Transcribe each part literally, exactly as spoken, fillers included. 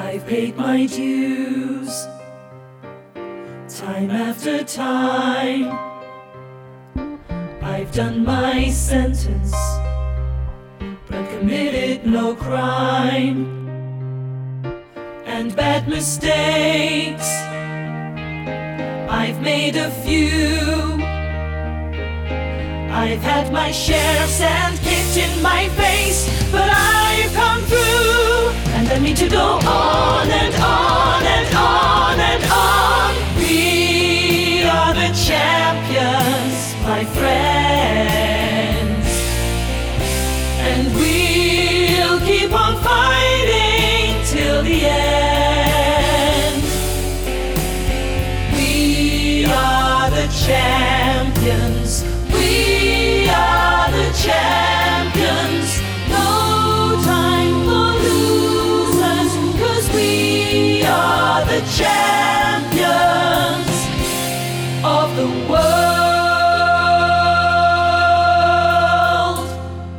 I've paid my dues, time after time. I've done my sentence, but committed no crime. And bad mistakes, I've made a few. I've had my share of sand kicked in my face, but I've come through. And I mean to go on and on and on and on. We are the champions, my friends, and we'll keep on fighting till the end. We are the champions. We are the champions. No time for losers, 'cause we are the champions of the world.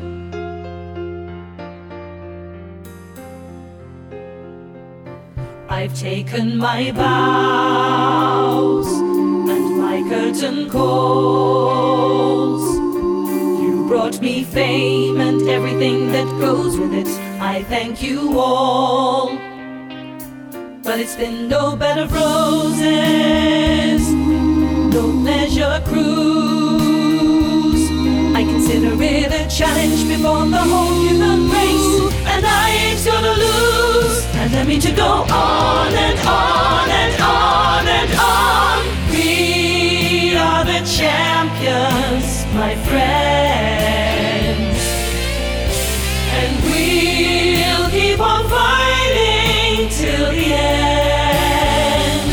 I've taken my vows and my curtain calls. You brought me fame and everything that goes with it. I thank you all. But it's been no bed of roses, no leisure cruise. I consider it a challenge before the whole human race, and I ain't gonna lose. And I mean to go on and on and on and on. We are the champions, my friends, and we'll keep on fighting till the end.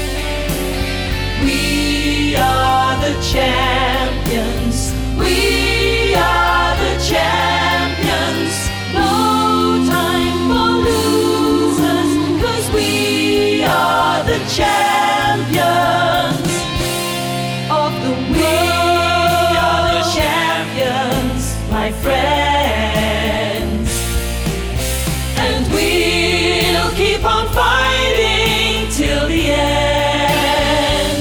We are the champions. We are the champions. No time for losers, 'cause we are the champions of the world. We are the champions, my friends, and we'll keep on fighting till the end.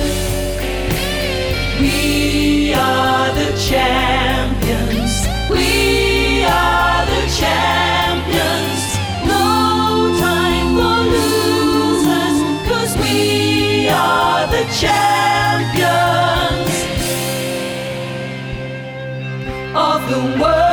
We are the champions. We are the champions. No time for losers, 'cause we are the champions of the world.